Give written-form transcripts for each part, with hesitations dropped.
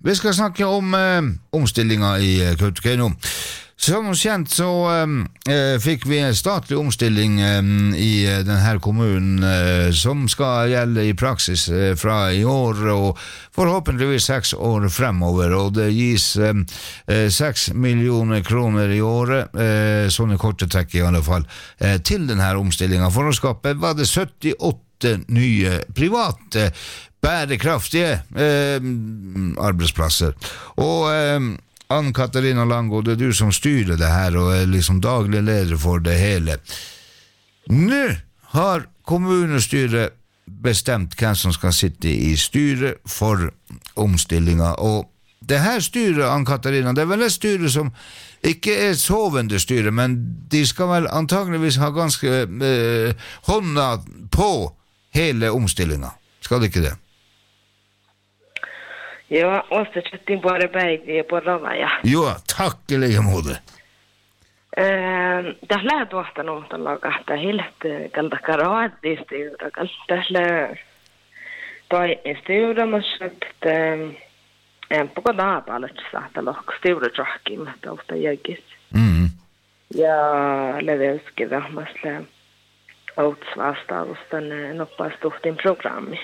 vi skal snakke om omstillinger i Kautokeino. Som kjent så fikk vi en statlig omstilling i denne kommunen som skal gjelde i praksis fra i år og forhåpentligvis 6 år fremover, og det gis 6 millioner kroner i året, sånne korte trekk i alle fall, til denne omstillingen for å skape, var det 78 nye private bærekraftige arbeidsplasser. Og Ann-Katarina Lango, det du som styrer det her og liksom daglig leder for det hele. Nå har kommunestyret bestemt hvem som skal sitte i styret for omstillinga, og det her styret, Ann-Katarina, det vel et styre som ikke et sovende styre, men de skal vel antageligvis ha ganske hånda på hele omstillinga. Skal det ikke det? Ja, återsättning på arbetet på Roma, ja. Jo, takk i like måte. Det lär då att något lag att det helt kallt karat det styr och allt det lär då är styr man sagt på goddalet så att det lag styr och tracking med det jag. Ja, levelske det måste utsvasta och den något stort i program.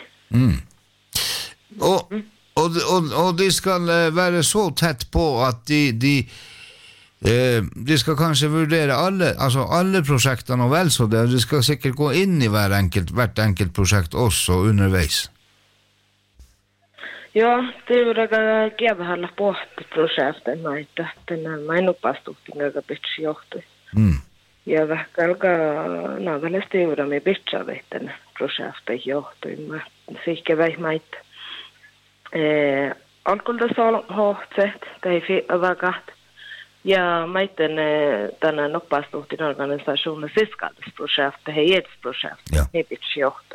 Og de skal være så tett på at de skal kanskje vurdere alle prosjektene og vel så det, de skal sikkert gå inn i hvert enkelt prosjekt også underveis. Ja, det är ju det jag håller på ett projekt med den min uppastning av bitchjakt. Jag verkar några stora med bitchaveten projektet jakt med fick jag med alkoholsal har sett det är övergat. Ja, med den uppastning organisationen fiskaldesprojekt, det är ett projekt med bitchjakt.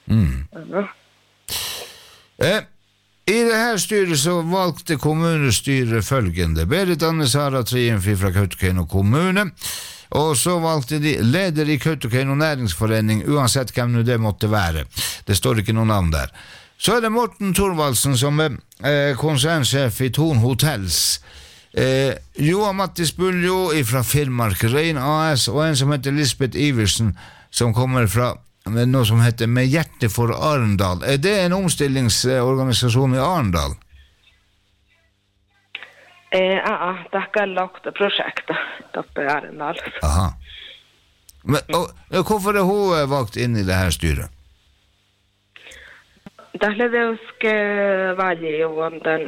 I det här styret så valgte kommunestyret følgende. Berit Anne Sara Triumfi fra Kautokeino kommune, og så valgte de leder i Kautokeino næringsforening, uansett hvem nu det måtte være. Det står ikke noen navn der. Så det Morten Thorvaldsen som konsernsjef i Thon Hotels, Johan Mattis Buljo fra Finnmark Rein AS, og en som heter Lisbeth Iversen, som kommer fra noe som heter Med hjerte for Arendal. Det en omstillingsorganisasjon i Arendal? Ja, det er lagt prosjektet oppe i Arendal. Aha. Men, hvorfor hun valgt inn i det her styret? Det det skal være jo den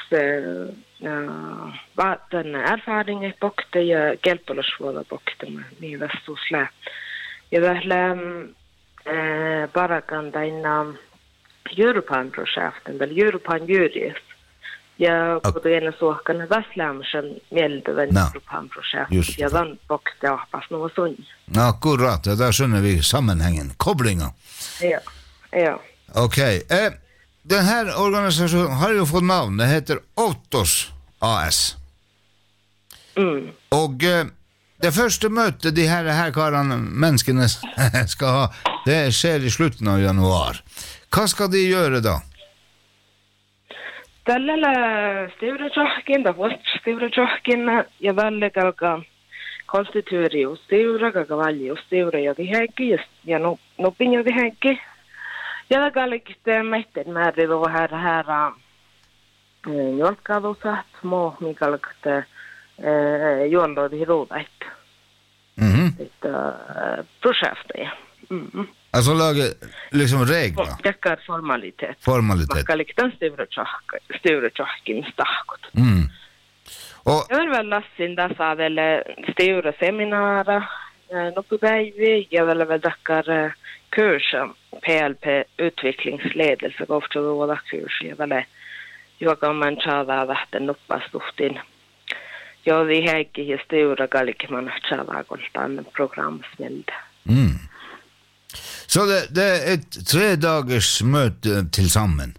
erfaringen i bokte, jeg hjelper oss for å bokte med i Vestosle. Jeg vil bara kan den Europan-projekten, eller Europan-juris. Jag på det ena så kan det västlämsen med den Europan-projekt. Jag vann bokte appas något sånt. Akkurat, där skönner vi sammanhängen, kopplingen. Ja. Okej. Den här organisationen har ju fått navn. Det heter Ottos AS. Och det første møtet de her karene, menneskene skal ha, det skjer i slutten av januar. Hva skal de gjøre da? Det lille styretjokken, det var styretjokken, jeg velger galga konstituere og styre, galga velge og styre, ja, de hegge, ja, nå begynner de hegge. Jeg har galga møttet med det og her, mjølkade og satt, små, min galga gjorde det i rådet. Ett projekt, ja. Alltså lage liksom regler. Det är formalitet. Man ska liksom styra tjocken starkt. Och jag vill väl läsa in där så väl styra seminarier, något baby, jag vill väl dackar kursen PLP utvecklingsledelse går för råda kurs. Jag kan man chava vatten uppa stoftin. Ja, vi har ikke historie galt man har tjavagoldt en programsmild. Så det er et 3 dagers møte til sammen?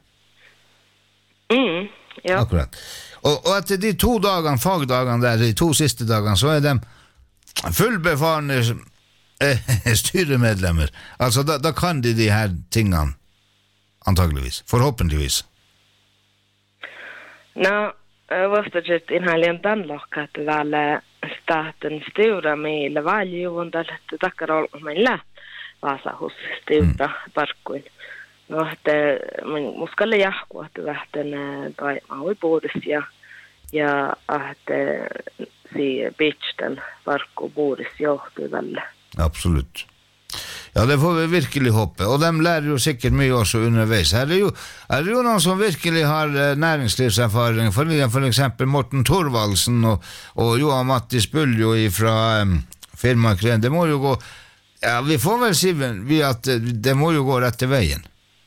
Ja. Akkurat. Og etter de 2 dagene, fagdagene der, de 2 siste dagene, så er de fullbefarne styremedlemmer. Altså, da kan de her tingene, antageligvis, forhåpentligvis. No, vastasit inhaalien tanlohka, että täällä staten stora meillä valjuunta, että takkara meillä Vaasahus stora parkkuin. No, että muskalle jahkua, että lähten tai maui puudis ja että beachten parkku puudis johtuu tälle. Absolut. Ja, det får vi virkelig hoppe. Og de lærer jo sikkert mye også underveis. Er det jo noen som virkelig har næringslivserfaring, for eksempel Morten Thorvaldsen og Johan Mattis Buljo fra firmakren. Det må jo gå, ja, vi får vel si at det må jo gå rett til veien.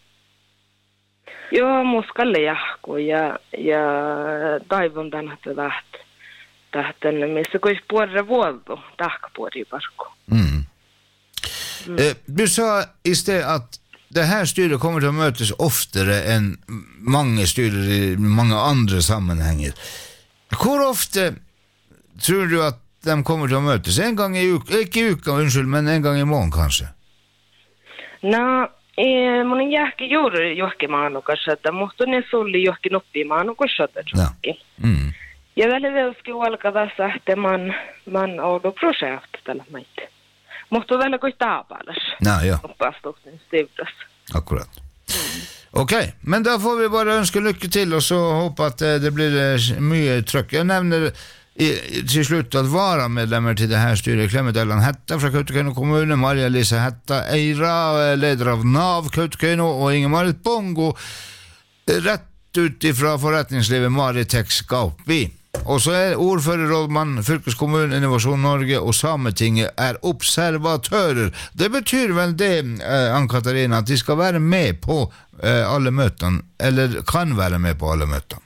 Joo, muskalle jahku ja toivon tänne tähten, missä kuis puolella vuoltu, tahkapuoli parkku. Du sa i sted at det her styret kommer til å møtes oftere enn mange styrer i mange andre sammenhenger. Hvor ofte tror du at de kommer til å møtes? En gang i uka, ikke i uka, unnskyld, men en gang i måneden kanskje? Mun jääkin juuri johonkin maanukassa, että musta ne sulli johonkin oppiin maanukassa, että johonkin. Ja välillä ska alkaa tässä, että man ollut projekt tällä meitä. Musta välillä kuin taapalas. Ja. Oppastuksen styrdas. Akkurat. Okej, men da får vi bare ønske lykke til, og så håpe at det blir mye trøkk. Jeg nevner til slutt at varamedlemmer til det her styret Clement Elland Hetta fra Kautokeino kommune, Maria Lisa Hetta Eira, leder av NAV Kautokeino, og Inge-Marit Bongo, rett ut ifra forretningslivet Maritex Gaupvi. Og så ordførerrådmann, fylkeskommune, Innovasjon Norge og Sametinget observatører. Det betyr vel det, Ann-Katarina, at de skal være med på alle møtene, eller kan være med på alle møtene?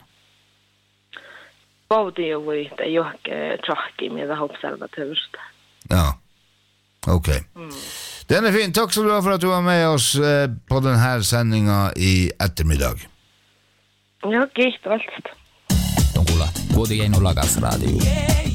Både jo vidt, jeg ikke trakk med det observatørste. Ja, ok. Den fin. Takk så bra for at du var med oss på denne sendingen i ettermiddag. Ja, gitt alt. Kuulat Kautokeino Lakas Radio.